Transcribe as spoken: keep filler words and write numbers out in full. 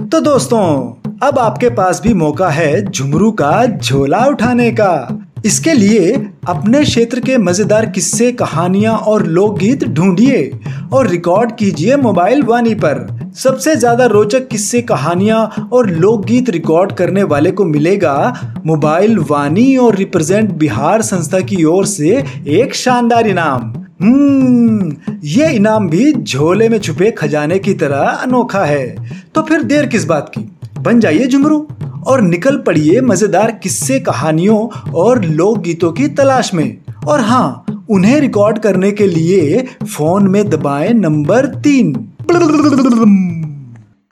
तो दोस्तों, अब आपके पास भी मौका है झुमरू का झोला उठाने का। इसके लिए अपने क्षेत्र के मजेदार किस्से, कहानियां और लोकगीत ढूंढिए और रिकॉर्ड कीजिए मोबाइल वानी पर। सबसे ज्यादा रोचक किस्से, कहानियां और लोकगीत रिकॉर्ड करने वाले को मिलेगा मोबाइल वानी और रिप्रेजेंट बिहार संस्था की ओर से एक शानदार इनाम। हम्म ये इनाम भी झोले में छुपे खजाने की तरह अनोखा है। तो फिर देर किस बात की, बन जाइए झुमरू और निकल पड़िए मजेदार किस्से, कहानियों और लोकगीतों की तलाश में। और हाँ, उन्हें रिकॉर्ड करने के लिए फोन में दबाएं नंबर तीन।